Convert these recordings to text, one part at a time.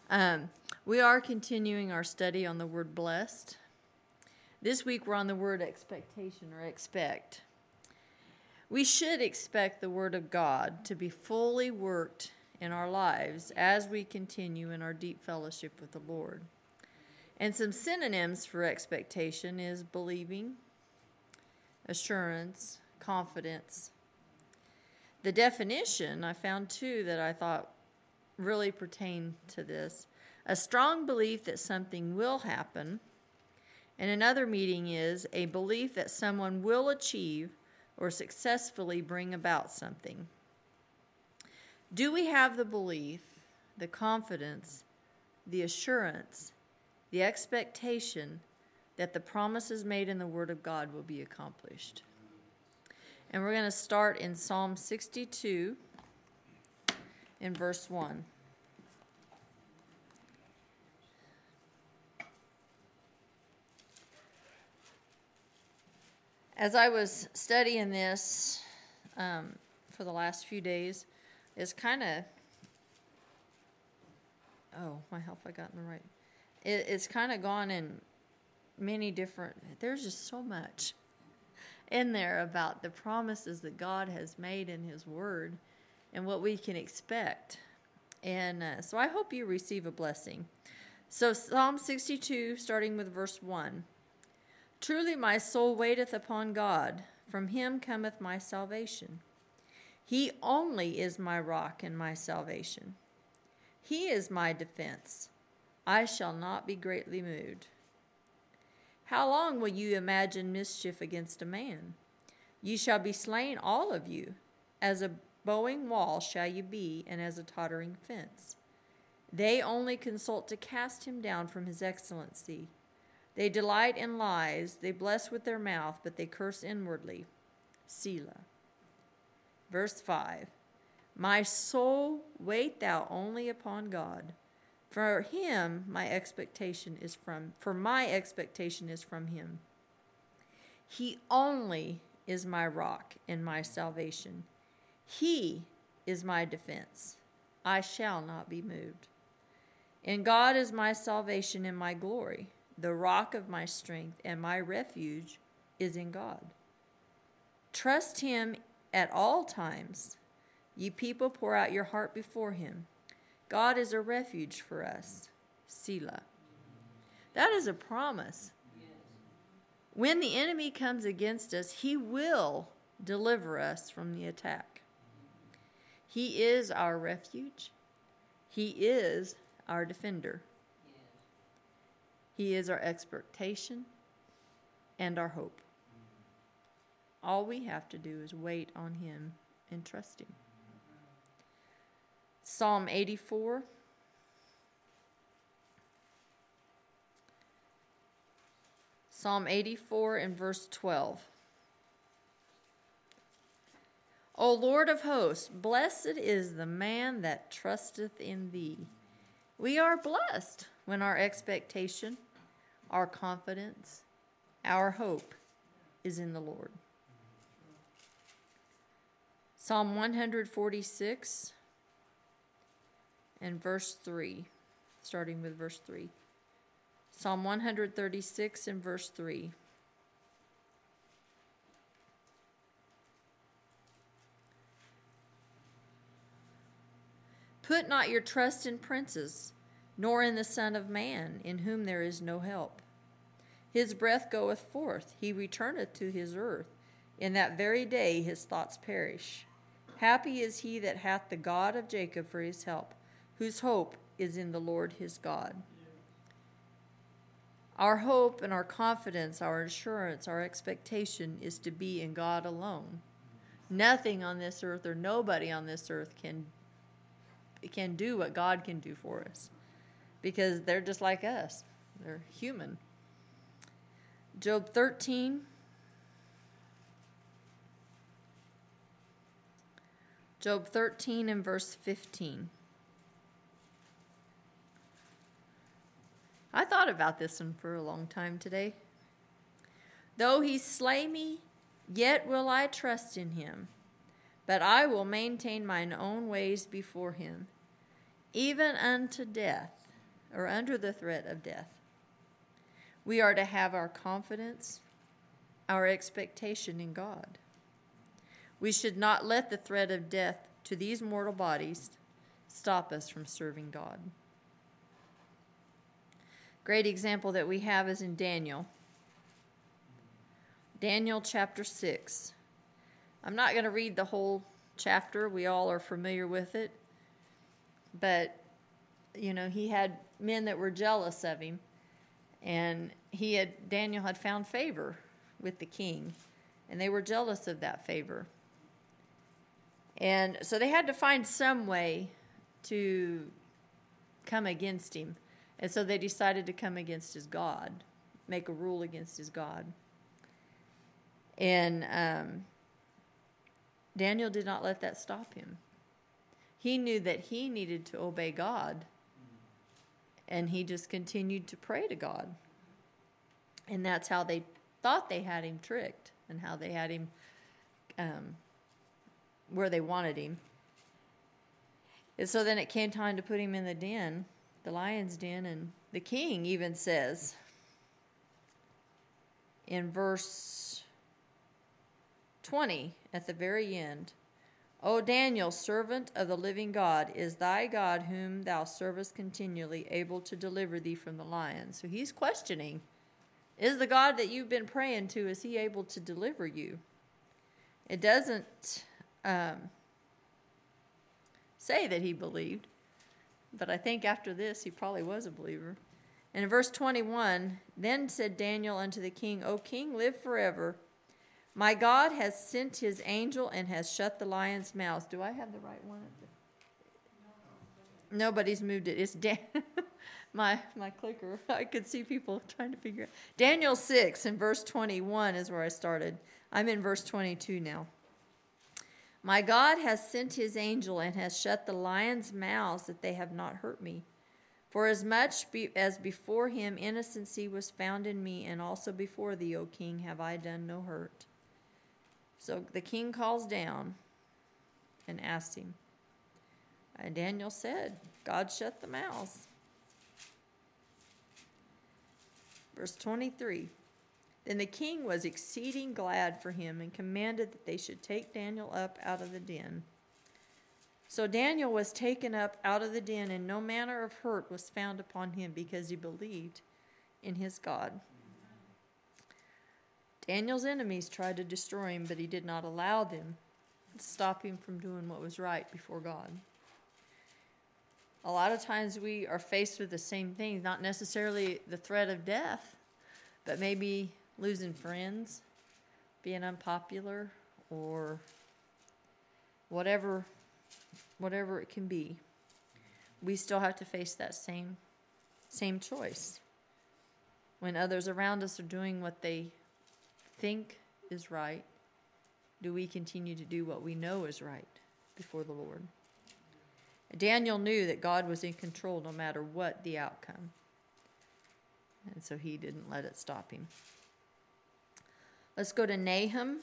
Um, we are continuing our study on the word blessed. This week we're on the word expectation or expect. We should expect the word of God to be fully worked in our lives as we continue in our deep fellowship with the Lord. And some synonyms for expectation is believing, assurance, confidence. The definition I found too that I thought really pertain to this: a strong belief that something will happen. And another meaning is a belief that someone will achieve or successfully bring about something. Do we have the belief, the confidence, the assurance, the expectation that the promises made in the Word of God will be accomplished? And we're going to start in Psalm 62 in verse 1. As I was studying this for the last few days, it's kind of, I hope I got in the right. It's kind of gone in many different, there's just so much in there about the promises that God has made in His Word and what we can expect. And so I hope you receive a blessing. So Psalm 62, starting with verse 1. Truly my soul waiteth upon God, from Him cometh my salvation. He only is my rock and my salvation. He is my defense. I shall not be greatly moved. How long will you imagine mischief against a man? Ye shall be slain all of you. As a bowing wall shall you be, and as a tottering fence. They only consult to cast him down from his excellency. They delight in lies, they bless with their mouth, but they curse inwardly. Selah. Verse 5. My soul, wait thou only upon God. For my expectation is from Him. He only is my rock and my salvation. He is my defense. I shall not be moved. In God is my salvation and my glory. The rock of my strength and my refuge is in God. Trust Him at all times. Ye people, pour out your heart before Him. God is a refuge for us. Selah. That is a promise. When the enemy comes against us, He will deliver us from the attack. He is our refuge. He is our defender. He is our expectation and our hope. All we have to do is wait on Him and trust Him. Psalm 84. Psalm 84 and verse 12. O Lord of hosts, blessed is the man that trusteth in Thee. We are blessed when our expectation, our confidence, our hope is in the Lord. Psalm 146 and verse 3, starting with verse 3. Psalm 136 and verse 3. Put not your trust in princes, nor in the Son of Man, in whom there is no help. His breath goeth forth, he returneth to his earth. In that very day his thoughts perish. Happy is he that hath the God of Jacob for his help, whose hope is in the Lord his God. Our hope and our confidence, our assurance, our expectation is to be in God alone. Nothing on this earth or nobody on this earth can do what God can do for us, because they're just like us. They're human. Job 13. Job 13 and verse 15. I thought about this one for a long time today. Though he slay me, yet will I trust in him. But I will maintain mine own ways before him. Even unto death or under the threat of death. We are to have our confidence, our expectation in God. We should not let the threat of death to these mortal bodies stop us from serving God. Great example that we have is in Daniel. Daniel chapter 6. I'm not going to read the whole chapter. We all are familiar with it. But, he had men that were jealous of him. And Daniel had found favor with the king. And they were jealous of that favor. And so they had to find some way to come against him. And so they decided to come against his God, make a rule against his God. And Daniel did not let that stop him. He knew that he needed to obey God, and he just continued to pray to God. And that's how they thought they had him tricked, and how they had him where they wanted him. And so then it came time to put him in the den, the lion's den, and the king even says in verse 20 at the very end, O Daniel, servant of the living God, is thy God whom thou servest continually able to deliver thee from the lions? So he's questioning, is the God that you've been praying to, is he able to deliver you? It doesn't say that he believed, but I think after this he probably was a believer. And in verse 21, then said Daniel unto the king, O king, live forever. My God has sent his angel and has shut the lion's mouths. Do I have the right one? Nobody's moved it. It's my clicker. I could see people trying to figure it. Daniel 6 and verse 21 is where I started. I'm in verse 22 now. My God has sent his angel and has shut the lions' mouths that they have not hurt me. For as much as before him innocency was found in me, and also before thee, O king, have I done no hurt. So the king calls down and asks him. And Daniel said, God shut the mouths. Verse 23. Then the king was exceeding glad for him and commanded that they should take Daniel up out of the den. So Daniel was taken up out of the den, and no manner of hurt was found upon him, because he believed in his God. Daniel's enemies tried to destroy him, but he did not allow them to stop him from doing what was right before God. A lot of times we are faced with the same thing, not necessarily the threat of death, but maybe losing friends, being unpopular, or whatever it can be. We still have to face that same choice. When others around us are doing what they think is right, do we continue to do what we know is right before the Lord? Daniel knew that God was in control no matter what the outcome. And so he didn't let it stop him. Let's go to Nahum.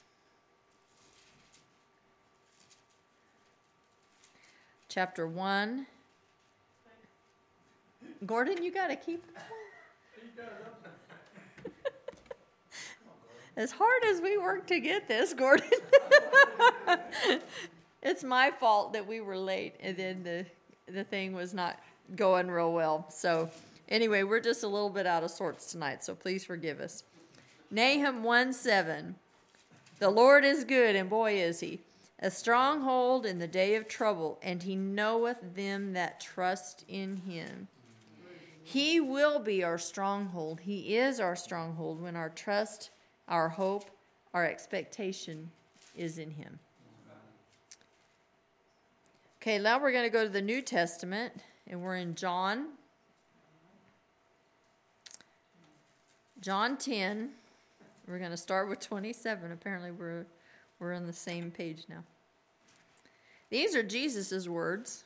Chapter 1. Gordon, you got to keep... As hard as we work to get this, Gordon. It's my fault that we were late, and then the thing was not going real well. So anyway, we're just a little bit out of sorts tonight, so please forgive us. Nahum 1:7. The Lord is good, and boy is he, a stronghold in the day of trouble, and he knoweth them that trust in him. He will be our stronghold. He is our stronghold when our trust, our hope, our expectation is in him. Okay, now we're going to go to the New Testament, and we're in John 10. We're going to start with 27. Apparently we're on the same page now. These are Jesus' words.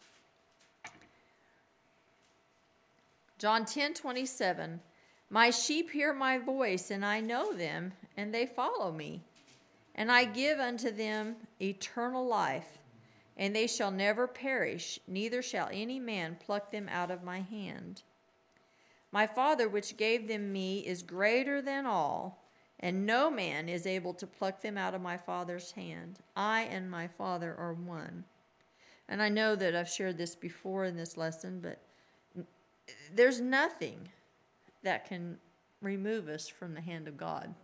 John 10:27. My sheep hear my voice, and I know them, and they follow me. And I give unto them eternal life, and they shall never perish, neither shall any man pluck them out of my hand. My Father which gave them me is greater than all, and no man is able to pluck them out of my Father's hand. I and my Father are one. And I know that I've shared this before in this lesson, but there's nothing that can remove us from the hand of God.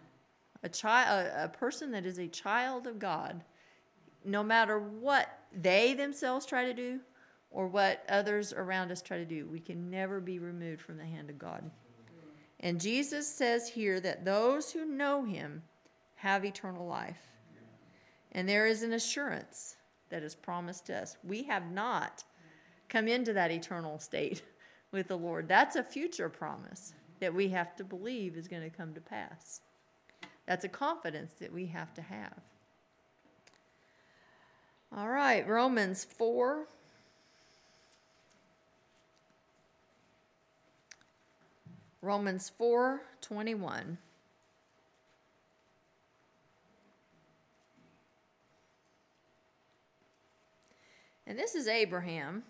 A person that is a child of God, no matter what they themselves try to do or what others around us try to do, we can never be removed from the hand of God. And Jesus says here that those who know him have eternal life. And there is an assurance that is promised to us. We have not come into that eternal state with the Lord. That's a future promise that we have to believe is going to come to pass. That's a confidence that we have to have. All right, Romans 4. Romans 4:21. And this is Abraham.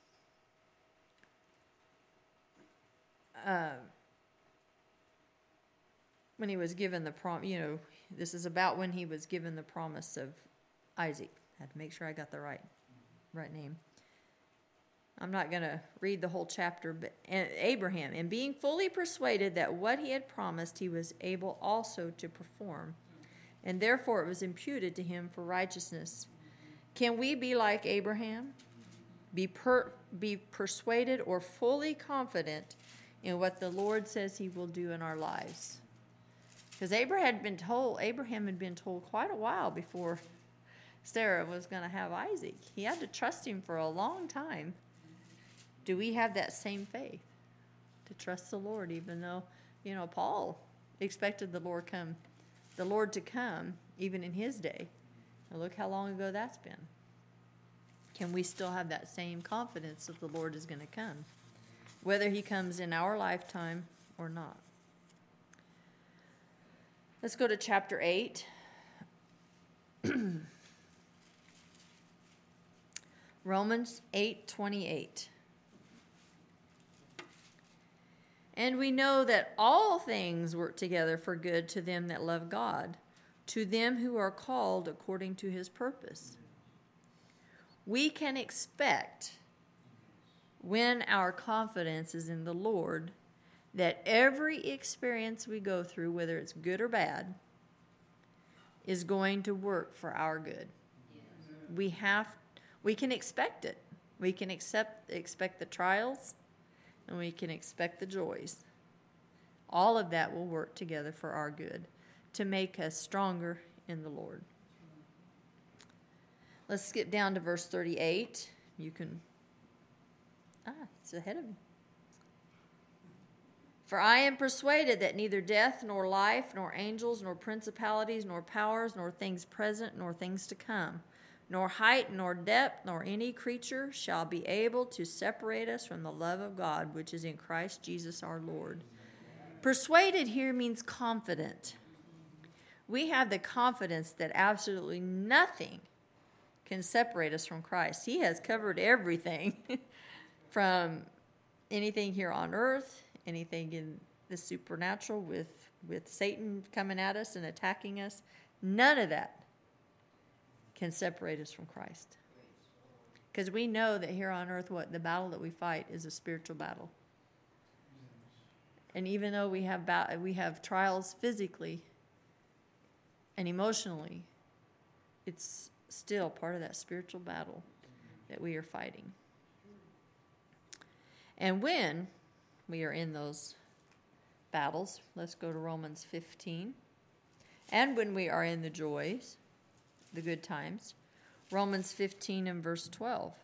When he was given the promise, this is about when he was given the promise of Isaac. I had to make sure I got the right name. I'm not going to read the whole chapter, but Abraham, and being fully persuaded that what he had promised he was able also to perform, and therefore it was imputed to him for righteousness. Can we be like Abraham? Be persuaded or fully confident in what the Lord says he will do in our lives. Because Abraham had been told quite a while before Sarah was going to have Isaac. He had to trust him for a long time. Do we have that same faith to trust the Lord, even though, Paul expected the Lord to come even in his day? Now look how long ago that's been. Can we still have that same confidence that the Lord is going to come, whether he comes in our lifetime or not? Let's go to chapter 8. Romans 8:28. And we know that all things work together for good to them that love God, to them who are called according to his purpose. We can expect, when our confidence is in the Lord, that every experience we go through, whether it's good or bad, is going to work for our good. Yes. We can expect it. We can expect the trials, and we can expect the joys. All of that will work together for our good, to make us stronger in the Lord. Let's skip down to verse 38. It's ahead of me. For I am persuaded that neither death, nor life, nor angels, nor principalities, nor powers, nor things present, nor things to come, nor height, nor depth, nor any creature shall be able to separate us from the love of God, which is in Christ Jesus our Lord. Persuaded here means confident. We have the confidence that absolutely nothing can separate us from Christ. He has covered everything from anything here on earth, anything in the supernatural with Satan coming at us and attacking us. None of that can separate us from Christ. Because we know that here on earth, the battle that we fight is a spiritual battle. And even though we have trials physically and emotionally, it's still part of that spiritual battle that we are fighting. And when we are in those battles, let's go to Romans 15. And when we are in the joys, the good times, Romans 15 and verse 12.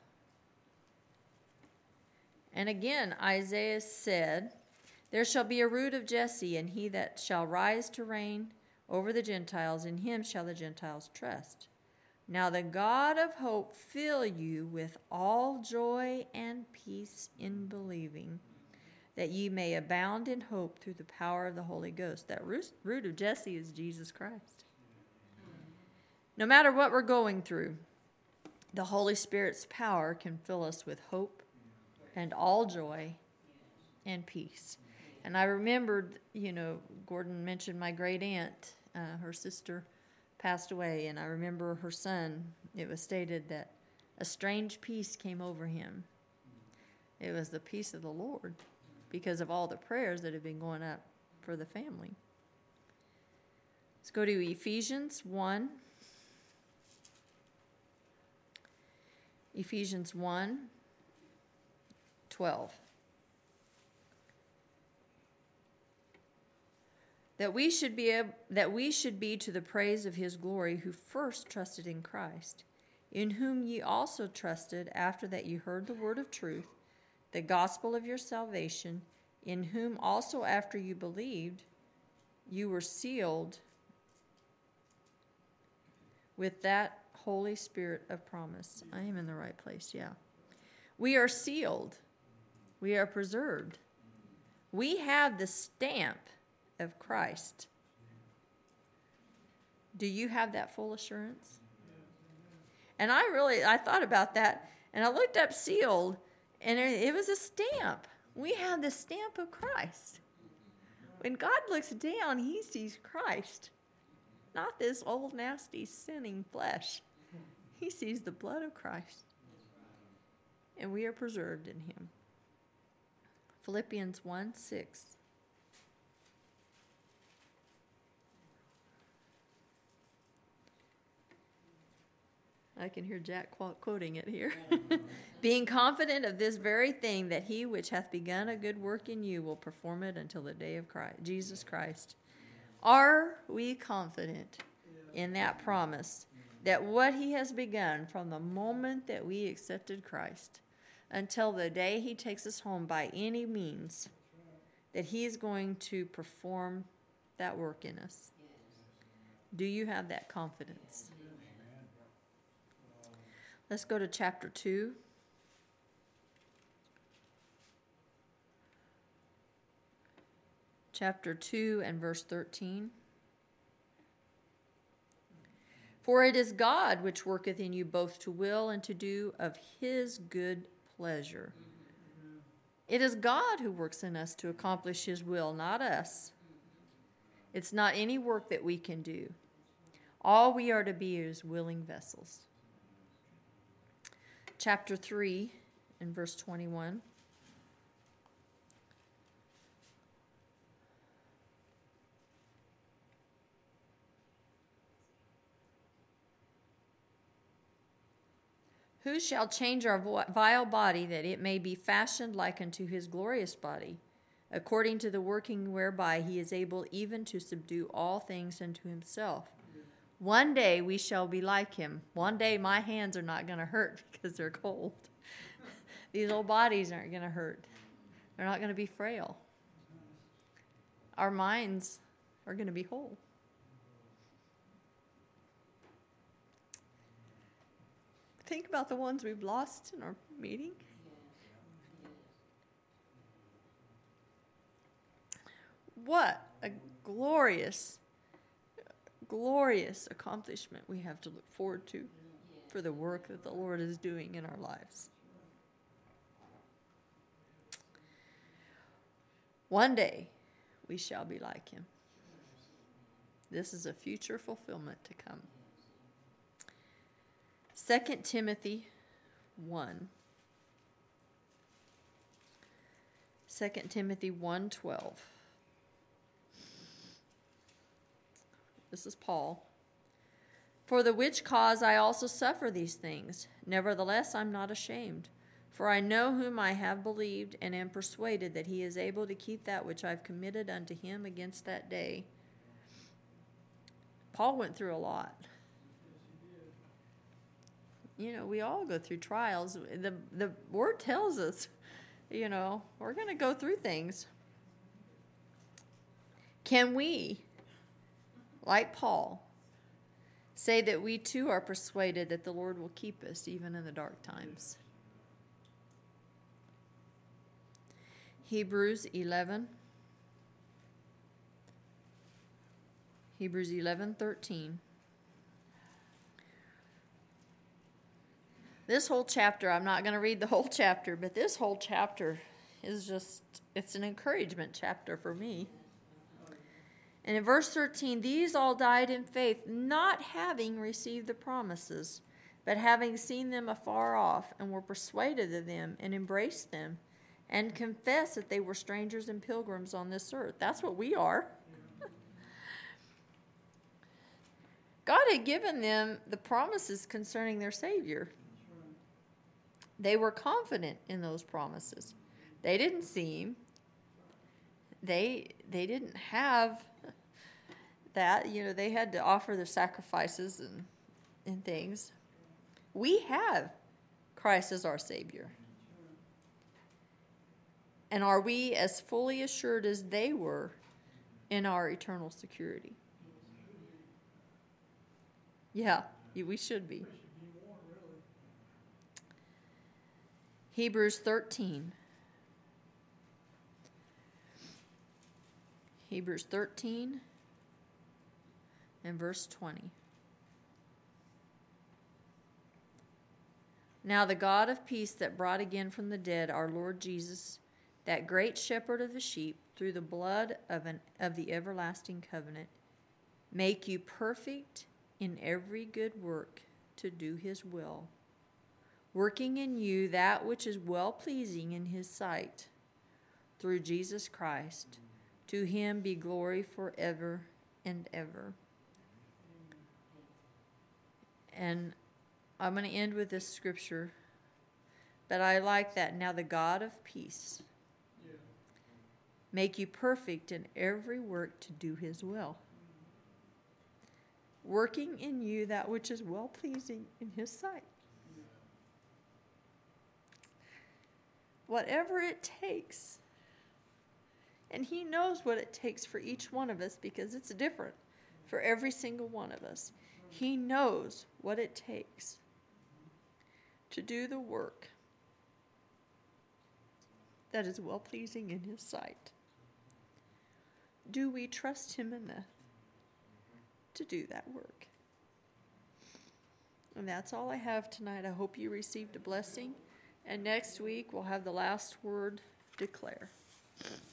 And again, Isaiah said, there shall be a root of Jesse, and he that shall rise to reign over the Gentiles, in him shall the Gentiles trust. Now the God of hope fill you with all joy and peace in believing, that ye may abound in hope through the power of the Holy Ghost. That root of Jesse is Jesus Christ. No matter what we're going through, The Holy Spirit's power can fill us with hope and all joy and peace. And I remembered, Gordon mentioned my great aunt, her sister passed away, and I remember her son, it was stated that a strange peace came over him. It was the peace of the Lord because of all the prayers that have been going up for the family. Let's go to Ephesians 1. Ephesians 1:12. That we should be to the praise of his glory who first trusted in Christ, in whom ye also trusted after that ye heard the word of truth, the gospel of your salvation, in whom also after you believed, you were sealed with that Holy Spirit of promise. I am in the right place, yeah. We are sealed. We are preserved. We have the stamp of Christ. Do you have that full assurance? And I thought about that, and I looked up sealed, and it was a stamp. We have the stamp of Christ. When God looks down, he sees Christ, not this old, nasty, sinning flesh. He sees the blood of Christ, and we are preserved in him. Philippians 1:6. I can hear Jack quoting it here. Being confident of this very thing, that he which hath begun a good work in you will perform it until the day of Jesus Christ. Are we confident in that promise, that what he has begun from the moment that we accepted Christ until the day he takes us home by any means, that he is going to perform that work in us? Do you have that confidence? Let's go to chapter 2. Chapter 2 and verse 13. For it is God which worketh in you both to will and to do of his good pleasure. It is God who works in us to accomplish his will, not us. It's not any work that we can do. All we are to be is willing vessels. Chapter 3 and verse 21. Who shall change our vile body, that it may be fashioned like unto his glorious body, according to the working whereby he is able even to subdue all things unto himself? One day we shall be like him. One day my hands are not going to hurt because they're cold. These old bodies aren't going to hurt. They're not going to be frail. Our minds are going to be whole. Think about the ones we've lost in our meeting. What a glorious accomplishment we have to look forward to for the work that the Lord is doing in our lives. One day we shall be like him. This is a future fulfillment to come. 2 Timothy 1. 2 Timothy 1:12. This is Paul. For the which cause I also suffer these things. Nevertheless, I'm not ashamed. For I know whom I have believed, and am persuaded that he is able to keep that which I've committed unto him against that day. Paul went through a lot. We all go through trials. The word tells us, we're going to go through things. Can we, like Paul, say that we too are persuaded that the Lord will keep us even in the dark times? Hebrews 11:13. This whole chapter, I'm not going to read the whole chapter, but this whole chapter is just, it's an encouragement chapter for me. And in verse 13, these all died in faith, not having received the promises, but having seen them afar off, and were persuaded of them, and embraced them, and confessed that they were strangers and pilgrims on this earth. That's what we are. God had given them the promises concerning their Savior. They were confident in those promises. They didn't see him. They didn't have that. They had to offer their sacrifices and things. We have Christ as our Savior. And are we as fully assured as they were in our eternal security? Yeah, we should be. Hebrews 13. Hebrews 13 and verse 20. Now the God of peace that brought again from the dead our Lord Jesus, that great shepherd of the sheep, through the blood of the everlasting covenant, make you perfect in every good work to do his will, working in you that which is well-pleasing in his sight, through Jesus Christ. To him be glory forever and ever. And I'm going to end with this scripture, but I like that. Now the God of peace make you perfect in every work to do his will, working in you that which is well-pleasing in his sight. Whatever it takes. And he knows what it takes for each one of us, because it's different for every single one of us. He knows what it takes to do the work that is well-pleasing in his sight. Do we trust him enough to do that work? And that's all I have tonight. I hope you received a blessing. And next week we'll have the last word, declare.